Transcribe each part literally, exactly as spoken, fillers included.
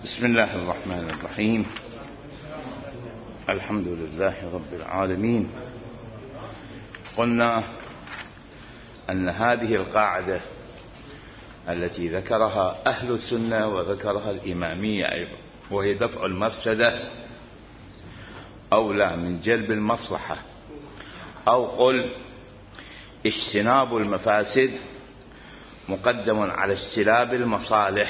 بسم الله الرحمن الرحيم. الحمد لله رب العالمين. قلنا أن هذه القاعدة التي ذكرها أهل السنة وذكرها الإمامية أيضا، وهي دفع المفسدة أولى من جلب المصلحة، أو قل اجتناب المفاسد مقدم على اجتلاب المصالح.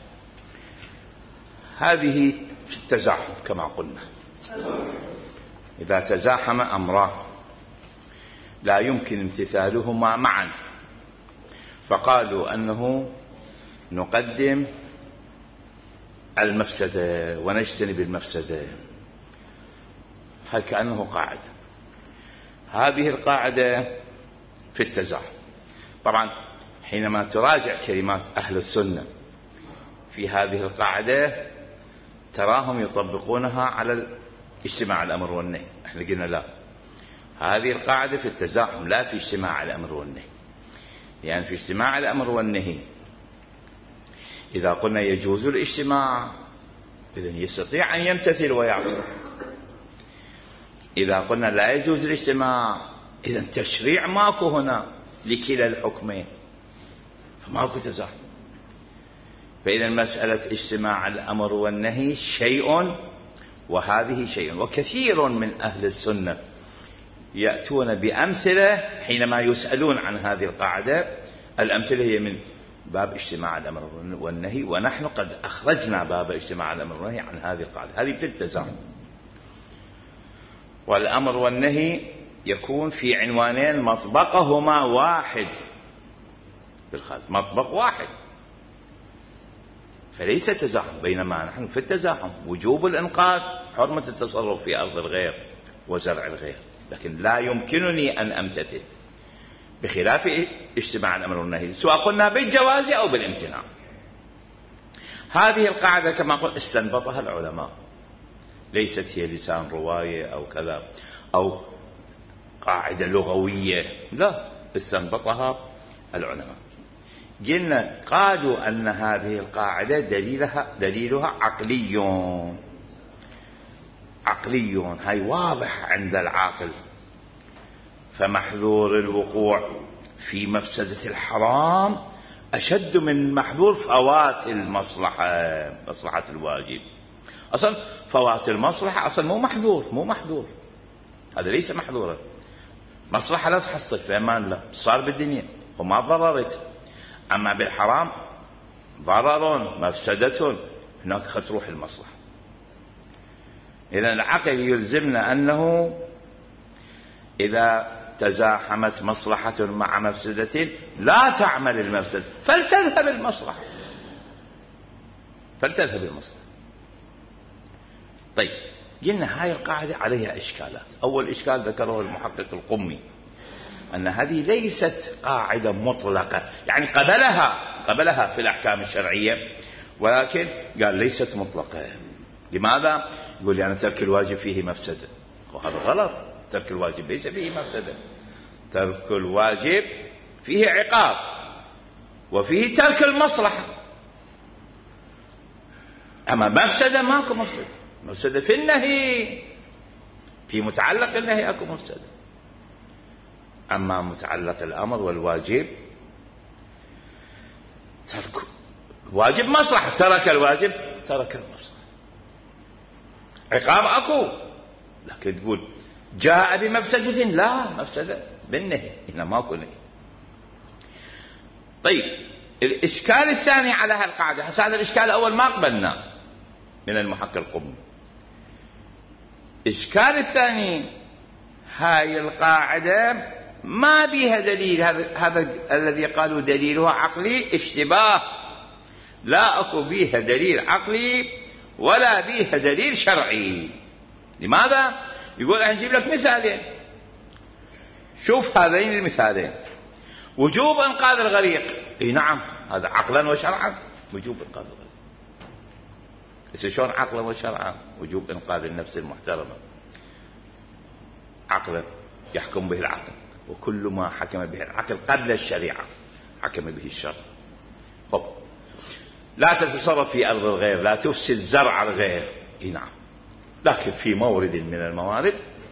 هذه في التزاحم كما قلنا، إذا تزاحم أمران لا يمكن امتثالهما معا، فقالوا أنه نقدم المفسدة ونجتنب المفسدة. هل كأنه قاعدة. هذه القاعدة في التزاحم. طبعا حينما تراجع كلمات أهل السنة في هذه القاعدة تراهم يطبقونها على اجتماع الأمر والنهي. احنا قلنا لا، هذه القاعدة في التزاحم لا في اجتماع الأمر والنهي. يعني في اجتماع الأمر والنهي إذا قلنا يجوز الاجتماع إذن يستطيع أن يمتثل ويعصر. إذا قلنا لا يجوز الاجتماع إذن تشريع ماكو هنا لكلا الحكمين، فماكو تزاحم. فإذا مسألة اجتماع الأمر والنهي شيء وهذه شيء. وكثير من أهل السنة يأتون بأمثلة حينما يسألون عن هذه القاعدة. الأمثلة هي من باب اجتماع الأمر والنهي، ونحن قد أخرجنا باب اجتماع الأمر والنهي عن هذه القاعدة. هذه في التزاحم. والأمر والنهي يكون في عنوانين مطبقهما واحد بالخارج، مطبق واحد، فليس تزاحم. بينما نحن في التزاحم وجوب الإنقاذ، حرمة التصرف في أرض الغير وزرع الغير، لكن لا يمكنني أن أمتثل، بخلاف اجتماع الأمر والنهي سواء قلنا بالجواز أو بالامتناع. هذه القاعدة كما قلت استنبطها العلماء، ليست هي لسان رواية أو كذا أو قاعدة لغوية، لا، استنبطها العلماء. قلنا قالوا أن هذه القاعدة دليلها دليلها عقلي عقلي هاي واضح عند العاقل. فمحذور الوقوع في مفسدة الحرام أشد من محذور فوات المصلحة، مصلحة الواجب. أصلا فوات المصلحة أصلا مو محذور، مو محذور، هذا ليس محذورا. مصلحة لا تحصل في أمان الله، صار بالدنيا وما ضررت. أما بالحرام ضرر مفسدة، هناك خسروح المصلحة. إذن العقل يلزمنا أنه إذا تزاحمت مصلحة مع مفسدة لا تعمل المفسدة، فلتذهب المصلحة، فلتذهب المصلحة. طيب، قلنا هاي القاعدة عليها إشكالات. أول إشكال ذكره المحقق القمي، أن هذه ليست قاعدة مطلقة، يعني قبلها قبلها في الأحكام الشرعية، ولكن قال ليست مطلقة. لماذا؟ يقول يعني ترك الواجب فيه مفسدة، وهذا غلط. ترك الواجب ليس فيه مفسدة، ترك الواجب فيه عقاب وفيه ترك المصلحة. أما مفسدة ماكو مفسدة. مفسدة في النهي، في متعلق النهي أكو مفسدة. أما متعلق الأمر والواجب ترك واجب مصلحة، ترك الواجب ترك المصلحة، عقاب أكو. لكن تقول جاء بمفسدة، لا، مفسدة بالنهي، هنا ماكو نهي. طيب، الإشكال الثاني على هالقاعدة، هذا الإشكال الأول ما قبلنا من المحقق القمي. الإشكال الثاني، هاي القاعدة ما بيها دليل. هذا هذا الذي قالوا دليلها عقلي اشتباه، لا أكو بيها دليل عقلي ولا بيها دليل شرعي. لماذا؟ يقول هنجيب لك مثالين. شوف هذين المثالين، وجوب إنقاذ الغريق، اي نعم، هذا عقلا وشرعا وجوب إنقاذ الغريق. بس شلون عقلا وشرعا؟ وجوب إنقاذ النفس المحترمة عقلا يحكم به العقل، وكل ما حكم به العقل قبل الشريعة حكم به الشرع. خب، لا تتصرف في أرض الغير، لا تفسد زرع الغير. إيه نعم، لكن في مورد من الموارد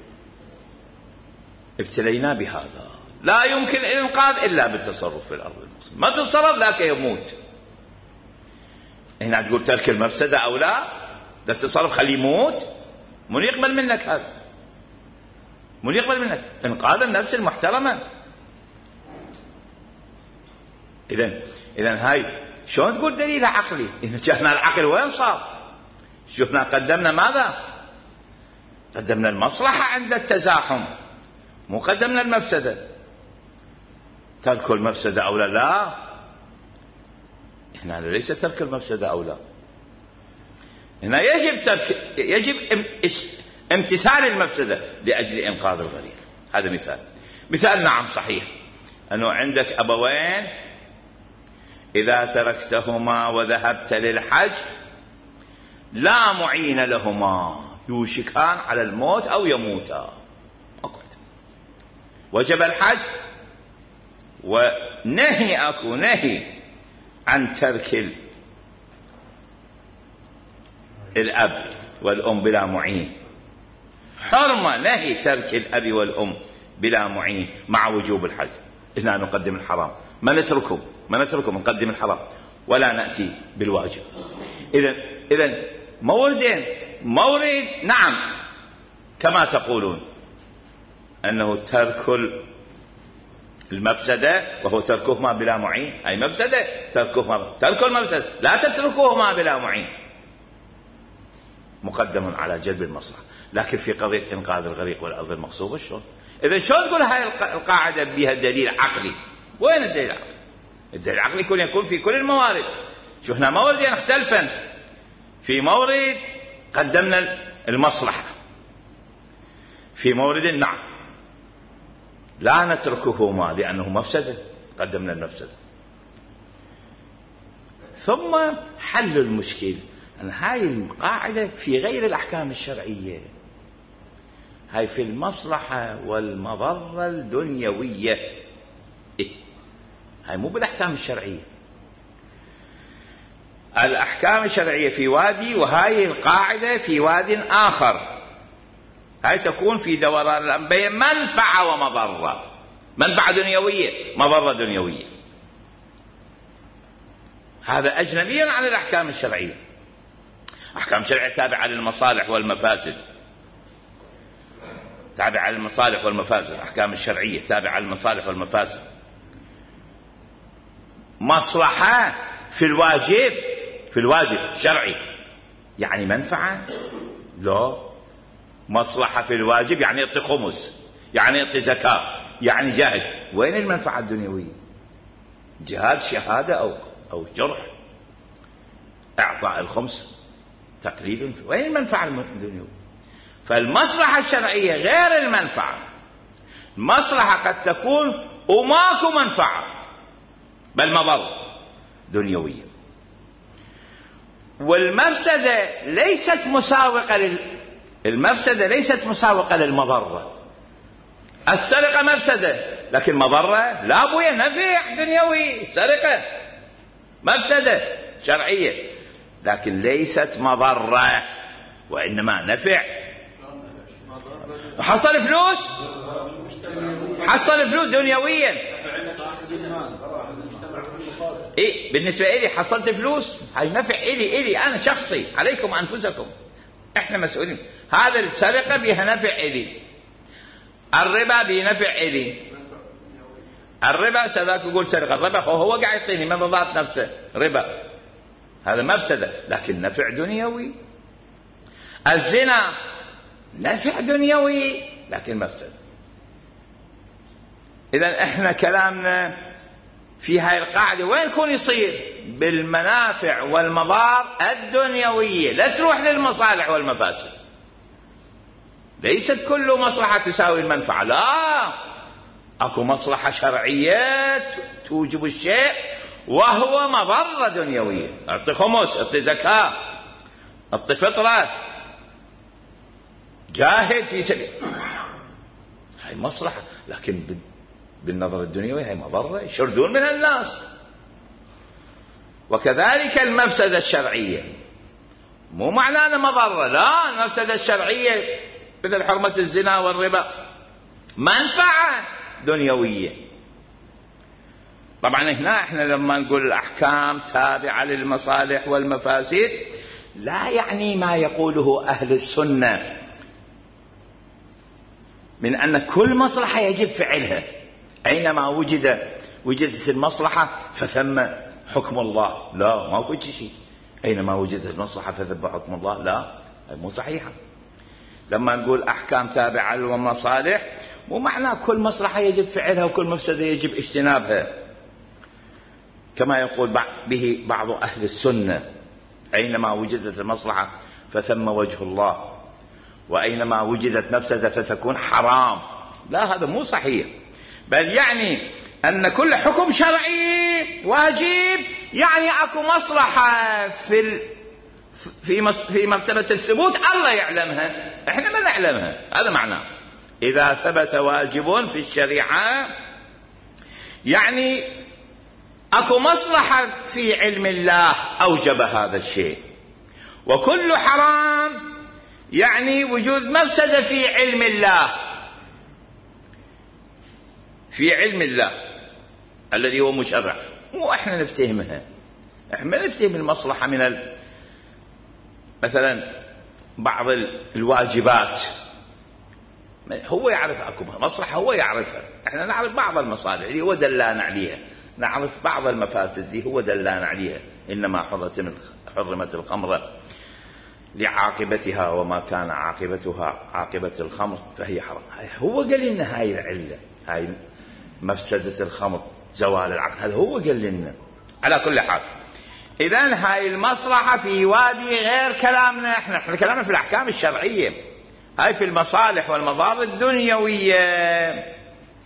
ابتلينا بهذا، لا يمكن الإنقاذ إلا بالتصرف في الأرض المسلمة. ما تتصرف ذاك يموت. هنا تقول ترك المفسدة أو لا، لا تتصرف خليه يموت. من يقبل منك هذا؟ من يقبل منك إنقاذ النفس المحترمة؟ إذن إذن هاي شلون تقول دليل عقلي؟ إن شفنا العقل وين صار؟ شفنا قدمنا ماذا؟ قدمنا المصلحة عند التزاحم، مو قدمنا المفسدة. ترك المفسدة أولى؟ لا، هنا ليس ترك المفسدة أولى، هنا يجب ترك، يجب امتثال المفسدة لأجل إنقاذ الغريق. هذا مثال. مثال نعم صحيح، أنه عندك أبوين إذا تركتهما وذهبت للحج لا معين لهما، يوشكان على الموت أو يموتا. أقعد. وجب الحج، ونهي أكو نهي عن ترك الأب والأم بلا معين، حرمة نهي ترك الأب والأم بلا معين مع وجوب الحج. هنا نقدم الحرام، ما نتركه ما نتركه نقدم الحرام ولا نأتي بالواجب. إذن إذن موردين، مورد نعم كما تقولون أنه ترك المفسدة وهو تركهما بلا معين، أي مفسدة تركهما، ترك المفسدة لا تتركهما بلا معين مقدم على جلب المصلحة. لكن في قضية إنقاذ الغريق والأرض المغصوبة شلون؟ إذا شلون تقول هاي القاعدة بها دليل عقلي؟ وين الدليل العقلي؟ الدليل العقلي يكون يكون في كل الموارد. شو هنا موردين اختلفن، في مورد قدمنا المصلحة، في مورد نعم لا نتركهما لأنه مفسدة، قدمنا المفسدة. ثم حل المشكل أن هاي القاعدة في غير الأحكام الشرعية، هاي في المصلحة والمضرة الدنيوية. إيه؟ هاي مو بالأحكام الشرعية. الأحكام الشرعية في وادي، وهاي القاعدة في واد آخر. هاي تكون في دوران الأنبياء منفعة ومضرة، منفعة دنيوية مضرة دنيوية. هذا أجنبي عن الأحكام الشرعية. أحكام الشرعية تابعة للمصالح والمفاسد، تابعة للمصالح والمفاسد. أحكام الشرعية تابعة للمصالح والمفاسد. مصلحة في الواجب، في الواجب شرعي يعني منفعة؟ لا، مصلحة في الواجب يعني يعطي خمس، يعني يعطي زكاة، يعني جاهد. وين المنفعة الدنيوية؟ جهاد، شهادة أو أو جرح، إعطاء الخمس تقليل. وين المنفعة الدنيوية؟ فالمصلحة الشرعية غير المنفعة. المصلحة قد تكون وماكو منفعة بل مضر دنيوية، والمفسدة ليست مساوقة لل... المفسدة ليست مساوقة للمضرة. السرقة مفسدة لكن مضرة لا بويا، نفع دنيوي. السرقة مفسدة شرعية لكن ليست مضرة وإنما نفع. حصل فلوس، حصل فلوس دنيويا. إيه بالنسبة إلي حصلت فلوس، هاي نفع إلي إلي أنا شخصي، عليكم أنفسكم، إحنا مسؤولين. هذا السرقة بها نفع إلي، الربا بها نفع إلي. الربا سذاك يقول سرقة، الربا هو قاعد يعطيني من ضغط نفسه ربا، هذا مفسدة لكن نفع دنيوي. الزنا نفع دنيوي لكن مفسدة. إذن إحنا كلامنا في هاي القاعدة وين يكون يصير؟ بالمنافع والمضار الدنيوية، لا تروح للمصالح والمفاسد. ليست كل مصلحة تساوي المنفعة، لا، أكو مصلحة شرعية توجب الشيء وهو مضرة دنيوية. أعطي خمس، أعطي زكاة، أعطي فطرة، جاهد في سبيل، هاي مصلحة. لكن بالنظر الدنيوي هاي مضرة، يشردون منها الناس. وكذلك المفسدة الشرعية، مو معناه مضرة، لا، المفسدة الشرعية مثل حرمة الزنا والربا منفعة دنيوية. طبعا هنا احنا لما نقول الأحكام تابعة للمصالح والمفاسد لا يعني ما يقوله أهل السنة من أن كل مصلحة يجب فعلها، أينما وجد وجدت المصلحة فثم حكم الله، لا، ما كل شيء أينما وجدت المصلحة فثم حكم الله، لا، مو صحيحة. لما نقول أحكام تابعة للمصالح مو معناه كل مصلحة يجب فعلها وكل مفسدة يجب اجتنابها، كما يقول به بعض أهل السنة أينما وجدت المصلحة فثم وجه الله، وأينما وجدت مفسدة فتكون حرام، لا، هذا مو صحيح. بل يعني أن كل حكم شرعي واجب يعني أكو مصلحة في في في مرتبة الثبوت الله يعلمها، احنا ما نعلمها، هذا معناه. إذا ثبت واجب في الشريعة يعني أكو مصلحة في علم الله أوجب هذا الشيء، وكل حرام يعني وجود مفسدة في علم الله، في علم الله الذي هو مشرع، مو احنا نفتهمها، احنا نفتهم المصلحة من ال... مثلا بعض الواجبات هو يعرف اكو مصلحة هو يعرفها، احنا نعرف بعض المصالح اللي هو دلانا عليها، نعرف بعض المفاسد اللي هو دلانا عليها، إنما حرمت الخمر لعاقبتها وما كان عاقبتها عاقبة الخمر فهي حرام. هو قال لنا هاي العلة، هاي مفسدة الخمر زوال العقل، هذا هو قال لنا. على كل حال إذن هاي المصلحة في وادي غير كلامنا، احنا احنا كلامنا في الأحكام الشرعية، هاي في المصالح والمضار الدنيوية.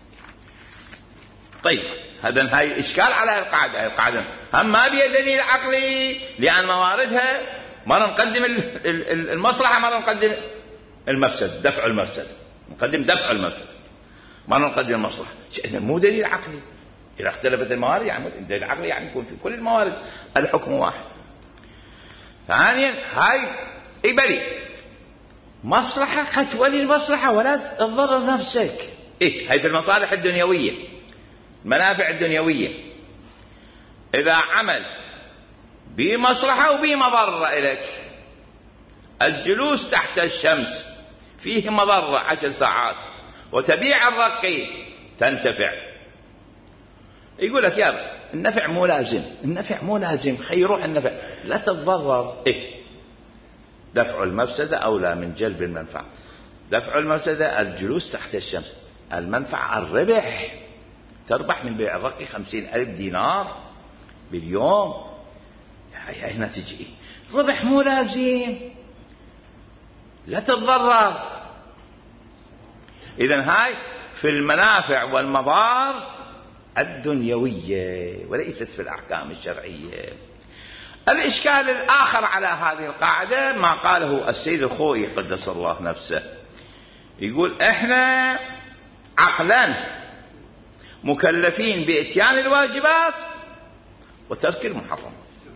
طيب هذا هاي الإشكال على القاعدة، القاعدة هم ما بيها دليل عقلي، لأن مواردها مرة نقدم المصلحة مرة نقدم المفسد، دفع المفسد، نقدم دفع المفسد مرة نقدم المصلحة، إذا مو دليل عقلي. إذا اختلفت الموارد يعني دليل عقلي يعني يكون في كل الموارد الحكم واحد. ثانيا هاي إبري مصلحة ختولي المصلحة ولا تضرر نفسك، إيه هاي في المصالح الدنيوية، المنافع الدنيوية، إذا عمل بمصلحة وبمضرة إليك، الجلوس تحت الشمس فيه مضرة عشر ساعات وتبيع الرقي تنتفع، يقول لك يا النفع مو لازم، النفع مو لازم، خيروح النفع لا تتضرر، إيه دفع المفسدة أولى من جلب المنفعة. دفع المفسدة الجلوس تحت الشمس، المنفعة الربح، تربح من بيع الرقي خمسين ألف دينار باليوم، هنا تجي ربح مو لازم، لا تتضرر. إذن هاي في المنافع والمضار الدنيوية وليست في الأحكام الشرعية. الإشكال الآخر على هذه القاعدة ما قاله السيد الخوئي قدس الله نفسه، يقول إحنا عقلا مكلفين بإتيان الواجبات وترك المحرمات.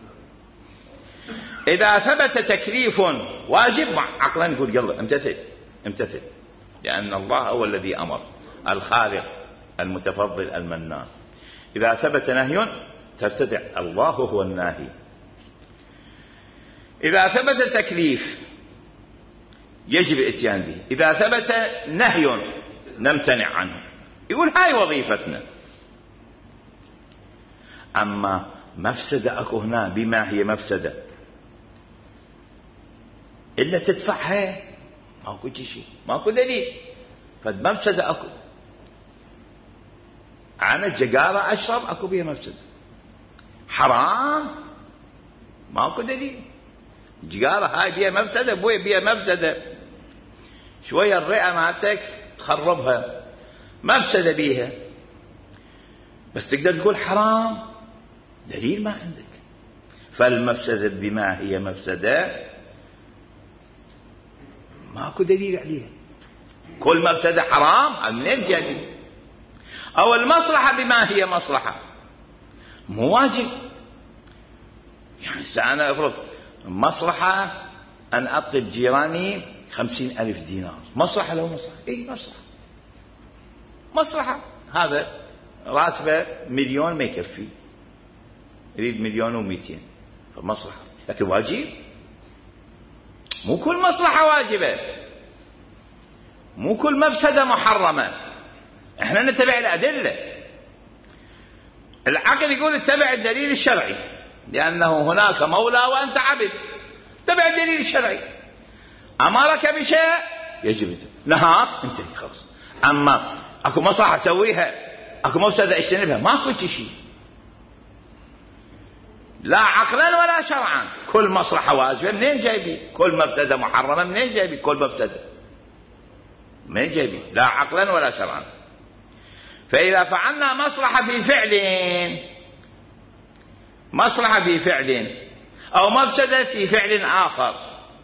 إذا ثبت تكليف واجب عقلا نقول يلا امتثل امتثل، لأن الله هو الذي أمر، الخالق المتفضل المنان. إذا ثبت نهي ترتدع، الله هو الناهي. إذا ثبت تكليف يجب الاتيان به، إذا ثبت نهي نمتنع عنه، يقول هاي وظيفتنا. أما مفسدة أكو هنا بما هي مفسدة إلا تدفعها، ماكو شيء، ماكو دليل، فمفسدة أكو. أنا الجقارة أشرب أكو بها مفسدة، حرام ماكو دليل، الجقارة هاي بها مفسدة، بوي بها مفسدة، شوية الرئة مالتك تخربها، مفسدة بيها، بس تقدر تقول حرام، دليل ما عندك. فالمفسدة بما هي مفسدة ماكو دليل عليها، كل مفسدة حرام منين جاي؟ أو المصلحة بما هي مصلحة مو واجب، يعني أنا أفرض مصلحة أن أطلب جيراني خمسين ألف دينار، مصلحة لو مصلحة، إيه مصلحة مصلحة. هذا راتبه مليون ما يكفي، يريد مليون ومئتين، فمصلحة. لكن واجب؟ مو كل مصلحة واجبة، مو كل مفسدة محرمة. احنا نتبع الأدلة. العقل يقول اتبع الدليل الشرعي، لأنه هناك مولى وأنت عبد، اتبع الدليل الشرعي. أمرك بشيء يجب، نهار انتهي خلاص. أما أكو مصلحة سويها، أكو مفسدة اجتنبها، ماكو شيء، لا عقلا ولا شرعا. كل مصلحة واجبة منين جايبي؟ كل مفسدة محرمة منين جايبي؟ كل مفسدة منين جايبي؟ لا عقلا ولا شرعا. فإذا فعلنا مصلحة في فعل، مصلحة في فعل أو مفسدة في فعل آخر،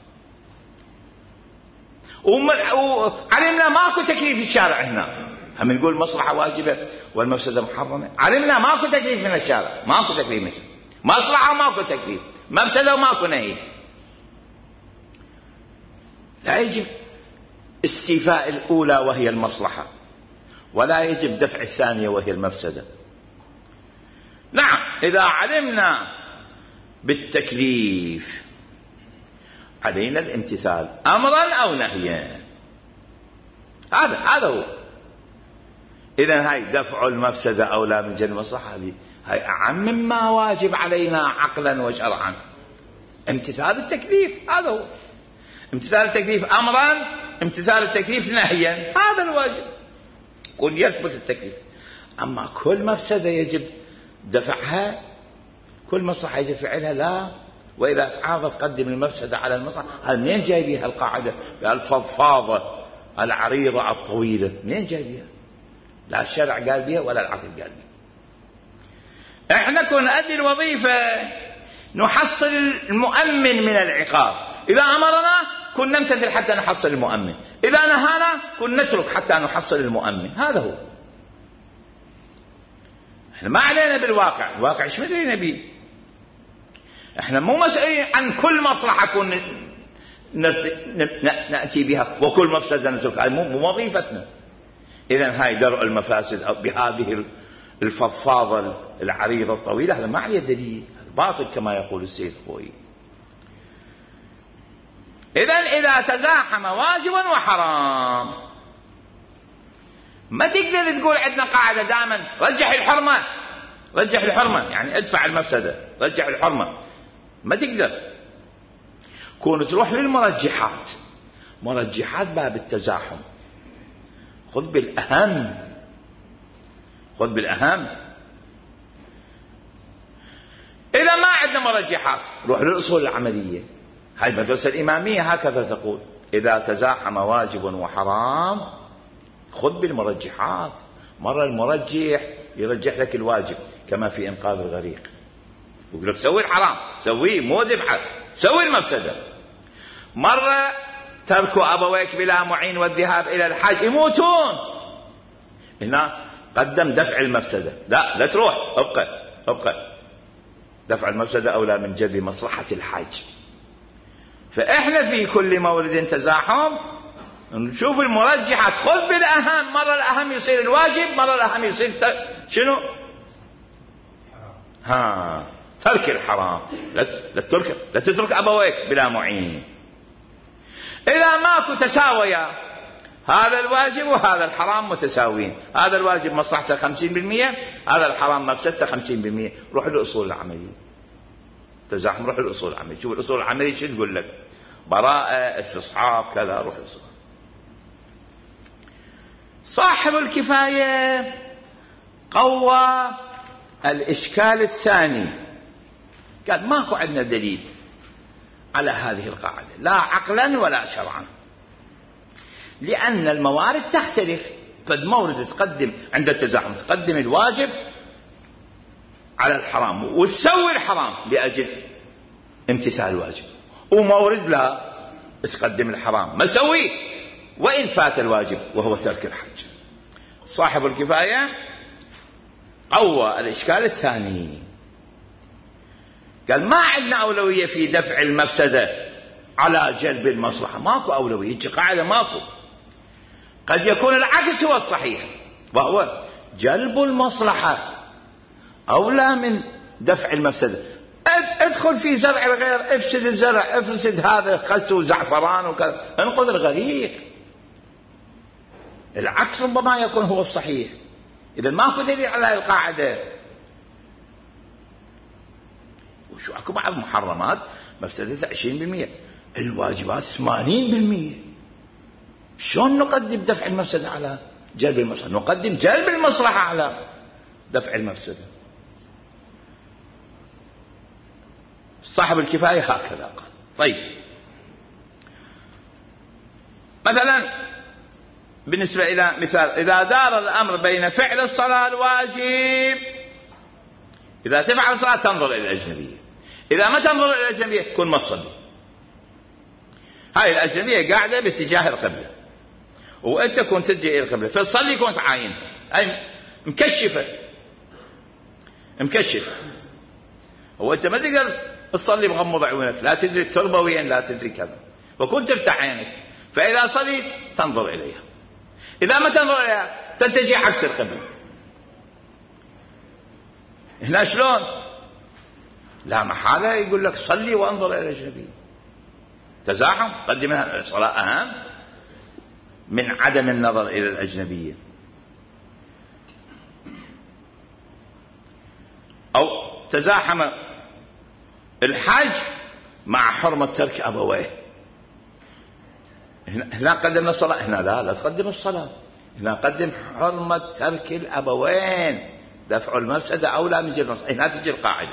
وعلمنا ماكو تكليف الشارع هنا، هم نقول مصلحة واجبة والمفسدة محرمة، علمنا ماكو تكليف من الشارع، ماكو تكليف من الشارع. مصلحة وماكو تكليف، مفسدة وماكو نهي. لا يجب استيفاء الأولى وهي المصلحة، ولا يجب دفع الثانية وهي المفسدة. نعم إذا علمنا بالتكليف علينا الامتثال أمرا أو نهيا، هذا هذا هو. إذن هاي دفع المفسدة أولى من جلب المصلحة، هذه هاي أعم مما واجب علينا عقلا وشرعا. امتثال التكليف هذا هو. امتثال التكليف أمرا، امتثال التكليف نهيا، هذا الواجب، كن يثبت التكليف. أما كل مفسدة يجب دفعها، كل مصلحة يجب فعلها، لا. وإذا تعارضت قدم المفسدة على المصلحة. هل منين جايبيها القاعدة الفضفاضة العريضة الطويلة؟ منين جايبيها؟ لا الشرع قال بها ولا العقل قال بها. احنا كنا نؤدي الوظيفة نحصل المؤمن من العقاب. إذا أمرنا كنا نمتثل حتى نحصل المؤمن، إذا نهانا كنا نترك حتى نحصل المؤمن. هذا هو. احنا ما علينا بالواقع، الواقع ايش مدري نبي. احنا مو مسؤولين عن كل مصلحة كنا نأتي بها وكل مفسدة نتركها، مو وظيفتنا. إذن هاي درء المفاسد بهذه الفضفاضة العريضة الطويلة، هذا ما عليه دليل، هذا باطل كما يقول السيد خوي. إذن إذا تزاحم واجب وحرام، ما تقدر تقول عندنا قاعدة دائما رجح الحرمة، رجح الحرمة يعني ادفع المفسدة، رجح الحرمة، ما تقدر. كون تروح للمرجحات، مرجحات باب التزاحم، خذ بالأهم، خذ بالأهم. إذا ما عندنا مرجحات روح للأصول العملية. هاي المدرسة الإمامية هكذا تقول: إذا تزاحم واجب وحرام خذ بالمرجحات. مرة المرجح يرجح لك الواجب كما في إنقاذ الغريق، يقول لك سوي الحرام، سويه مو دفعه، سوي المفسدة. مرة ترك أبويك بلا معين والذهاب إلى الحج يموتون، هنا قدم دفع المفسدة، لا لا تروح، ابقى ابقى، دفع المفسدة أولى من جلب مصلحة الحج. فإحنا في كل مورد تزاحم نشوف المرجحات، خذ بالأهم. مرة الأهم يصير الواجب، مرة الأهم يصير ت... شنو؟ ها ترك الحرام، لا تترك لا تترك أبويك بلا معين. إذا ماكو تساويا، هذا الواجب وهذا الحرام متساويين، هذا الواجب مصلحته خمسين بالمئة، هذا الحرام مفسدته خمسين بالمئة، روح للأصول العملية. تزاحم روح للأصول العملية، شوف الأصول العملية شو تقول لك، براءة، استصحاب، كذا، روح للأصول. صاحب الكفاية قوى الإشكال الثاني، قال ماكو عندنا دليل على هذه القاعدة لا عقلا ولا شرعا، لأن الموارد تختلف. قد مورد تقدم عند التزاحم تقدم الواجب على الحرام وتسوي الحرام لأجل امتثال الواجب، ومورد لا تقدم الحرام ما تسويه وإن فات الواجب وهو ترك الحج. صاحب الكفاية قوى الإشكال الثاني، قال ما عندنا أولوية في دفع المفسدة على جلب المصلحة، ماكو أولوية، هيك قاعدة ماكو. قد يكون العكس هو الصحيح، وهو جلب المصلحة أولى من دفع المفسدة. ادخل في زرع الغير، افسد الزرع، افسد هذا خس وزعفران وكذا، انقذ الغريق. العكس ربما يكون هو الصحيح. إذا ماكو دليل على هذه القاعدة. وشو اكو بعض المحرمات مفسدتها عشرين بالمئة، الواجبات ثمانين بالمئة. شلون نقدم دفع المفسدة على جلب المصلحة؟ نقدم جلب المصلحة على دفع المفسدة. صاحب الكفاية هكذا قال. طيب مثلا بالنسبة إلى مثال، إذا دار الأمر بين فعل الصلاة الواجب، إذا تفعل الصلاة تنظر إلى الأجنبية، إذا ما تنظر إلى الأجنبية كن ما تصلي. هاي الأجنبية قاعدة باتجاه القبلة وأنت كنت تتجه إلى القبلة، فتصلي كنت عاين، أي مكشفة مكشفة، وأنت ما تقدر تصلي مغمض عيونك، لا تدري التربة وين، لا تدري كذا، وكنت تفتح عينك. فإذا صليت تنظر إليها، إذا ما تنظر إليها تتجه عكس القبلة. هنا شلون؟ لا محالة يقول لك صلي وانظر إلى الأجنبية. تزاحم، قدم الصلاة أهم من عدم النظر إلى الأجنبية. أو تزاحم الحج مع حرمة ترك أبويه. هنا قدمنا الصلاة، هنا لا لا تقدم الصلاة، هنا قدم حرمة ترك الأبوين، دفع المفسدة أولى من جلب المصلحة. هنا تجي القاعدة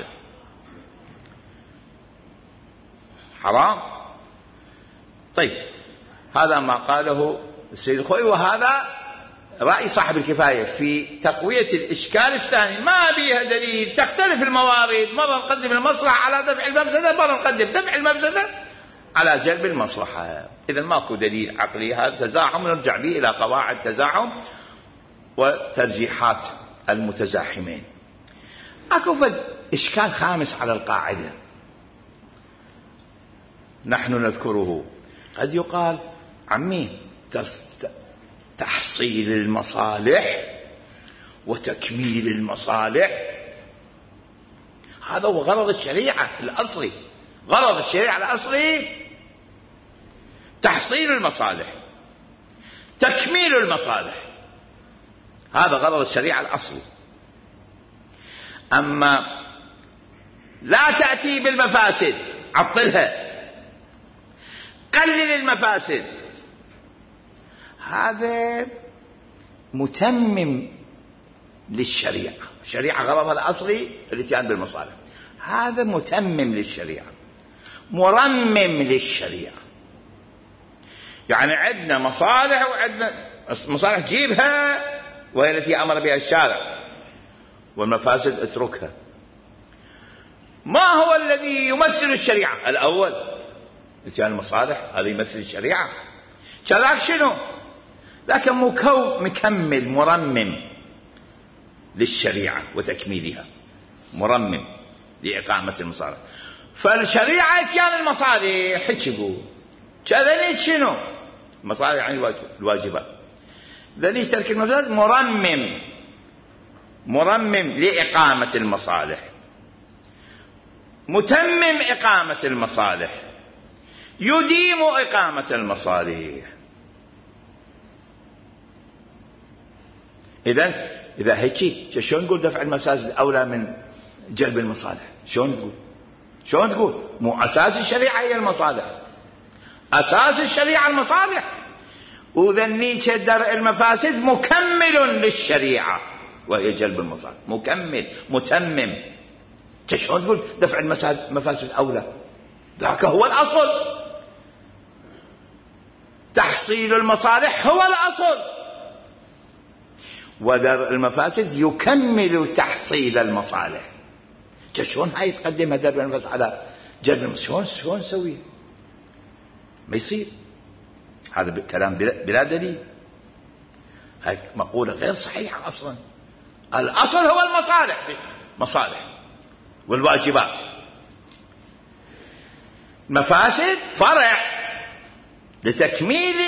حرام. طيب هذا ما قاله السيد الخوئي، وهذا رأي صاحب الكفاية في تقوية الإشكال الثاني. ما بيها دليل، تختلف الموارد، مرة نقدم المصلحة على دفع المفسدة، مرة نقدم دفع المفسدة على جلب المصلحة. إذا ماكو دليل عقلي، هذا تزاحم نرجع به إلى قواعد تزاحم وترجيحات المتزاحمين. أكو فد إشكال خامس على القاعدة نحن نذكره. قد يقال عمي تحصيل المصالح وتكميل المصالح هذا هو غرض الشريعة الأصلي. غرض الشريعة الأصلي تحصيل المصالح، تكميل المصالح، هذا غرض الشريعة الأصلي. أما لا تأتي بالمفاسد، عطلها، قلل المفاسد، هذا متمم للشريعة. الشريعة غرضها الأصلي الاتيان بالمصالح، هذا متمم للشريعة، مرمم للشريعة. يعني عندنا مصالح وعندنا مصالح جيبها وهي التي أمر بها الشارع، والمفاسد اتركها. ما هو الذي يمثل الشريعة؟ الأول اتيان المصالح، هذا يمثل الشريعة. كذلك شنو؟ لكن مكو مكمل مرمم للشريعة وتكميلها، مرمم لإقامة المصالح. فالشريعة اتيان المصالح حكي كذلك شنو؟ مصالح يعني الواجبات. ذلك ترك المفاسد مرمم، مرمم لإقامة المصالح، متمم إقامة المصالح، يديم إقامة المصالح. إذن إذا هيك شلون نقول دفع المفاسد أولى من جلب المصالح؟ شلون تقول؟ شلون تقول؟ مو أساس الشريعة هي المصالح، أساس الشريعة المصالح، وذنيك درء المفاسد مكمل للشريعة وهي جلب المصالح، مكمل متمم. شلون تقول دفع المفاسد أولى؟ ذاك هو الأصل، تحصيل المصالح هو الأصل، ودرء المفاسد يكمل تحصيل المصالح. شلون هاي تقدمها درء المفاسد على جلب المصالح؟ شلون شلون نسوي؟ ما يصير، هذا كلام بلا دليل، هاي مقولة غير صحيحة أصلا. الأصل هو المصالح، مصالح والواجبات، مفاسد فرع لتكميل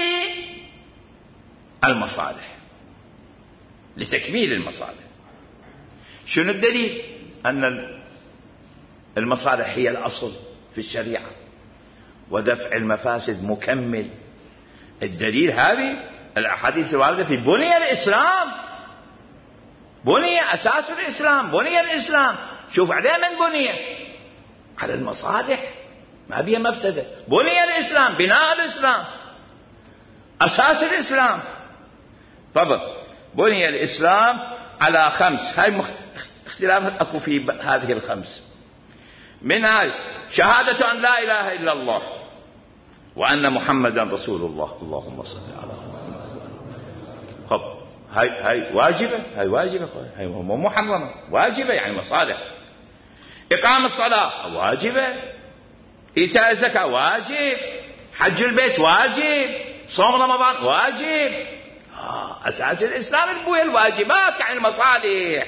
المصالح، لتكميل المصالح. شنو الدليل؟ أن المصالح هي الأصل في الشريعة ودفع المفاسد مكمل. الدليل هذه الأحاديث الواردة في بني الإسلام، بني أساس الإسلام، بني الإسلام. شوف عليه من بني على المصالح، ما بيها مفسدة. بني الإسلام، بناء الإسلام، أساس الإسلام. تفضل. بني الإسلام على خمس، هاي اختلافات أكو في هذه الخمس. من هاي شهادة أن لا إله إلا الله وأن محمدا رسول الله. اللهم صل على محمد. خب هاي هاي واجبة، هاي واجبة، هاي مو محرمة، واجبة يعني مصالح. إقام الصلاة واجبة، إيتاء الزكاة واجب، حج البيت واجب، صوم رمضان واجب. آه أساس الإسلام البوية الواجبات يعني المصالح.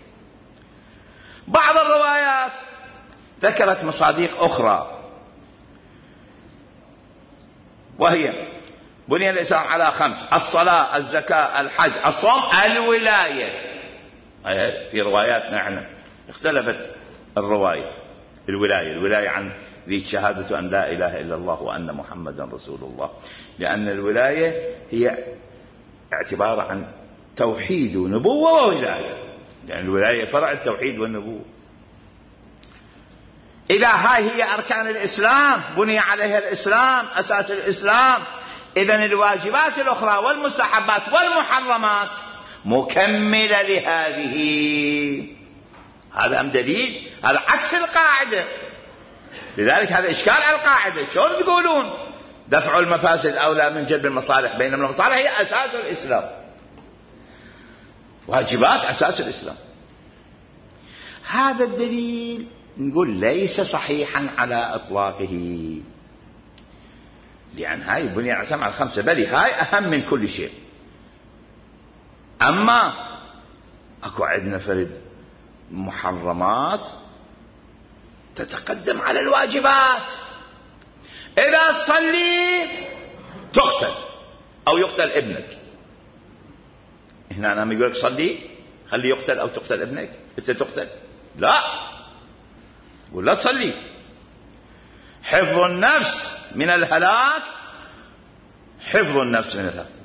بعض الروايات ذكرت مصادق أخرى، وهي بني الإسلام على خمس: الصلاة، الزكاة، الحج، الصوم، الولاية. في روايات نعم اختلفت الرواية. الولاية، الولاية عن ذي شهادة أن لا إله إلا الله وأن محمدا رسول الله، لأن الولاية هي اعتبار عن توحيد ونبوة وولاية، لأن يعني الولاية فرع التوحيد والنبوة. إذا هاي هي أركان الإسلام، بني عليها الإسلام، أساس الإسلام، إذن الواجبات الأخرى والمستحبات والمحرمات مكملة لهذه. هذا هم دليل، هذا عكس القاعدة. لذلك هذا إشكال على القاعدة. شلون تقولون دفع المفاسد أولى من جلب المصالح، بينما المصالح هي أساس الإسلام، واجبات أساس الإسلام. هذا الدليل نقول ليس صحيحا على إطلاقه، لأن هاي البنية الإسلام على الخمسة، بل هاي أهم من كل شيء. أما أكو عندنا فرد محرمات تتقدم على الواجبات. إذا تصلي تقتل أو يقتل ابنك. هنا أنا يقول لك صلي خلي يقتل أو تقتل ابنك، أنت تقتل؟ لا، ولا تصلي. حفظ النفس من الهلاك، حفظ النفس من الهلاك.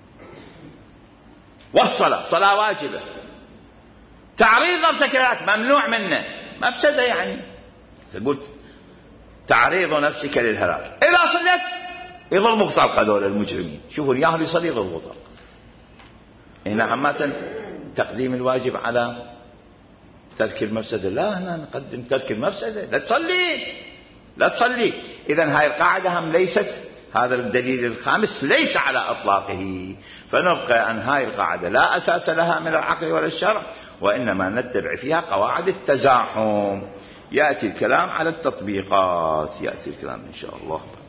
والصلاة، صلاة واجبة. تعريض نفسك للهلاك ممنوع منه، مفسدة يعني. تقول تعريض نفسك للهلاك. إذا صليت يضربك طلقة هذول المجرمين. شوفوا الياهل يصلي يضربك طلقة. هنا عامة تقديم الواجب على ترك المفسدة. لا، هنا نقدم ترك المفسدة. لا تصلي، لا تصلي. إذن هاي القاعدة هم ليست، هذا الدليل الخامس ليس على إطلاقه. فنبقى أن هاي القاعدة لا أساس لها من العقل ولا الشرع، وإنما نتبع فيها قواعد التزاحم. يأتي الكلام على التطبيقات، يأتي الكلام إن شاء الله.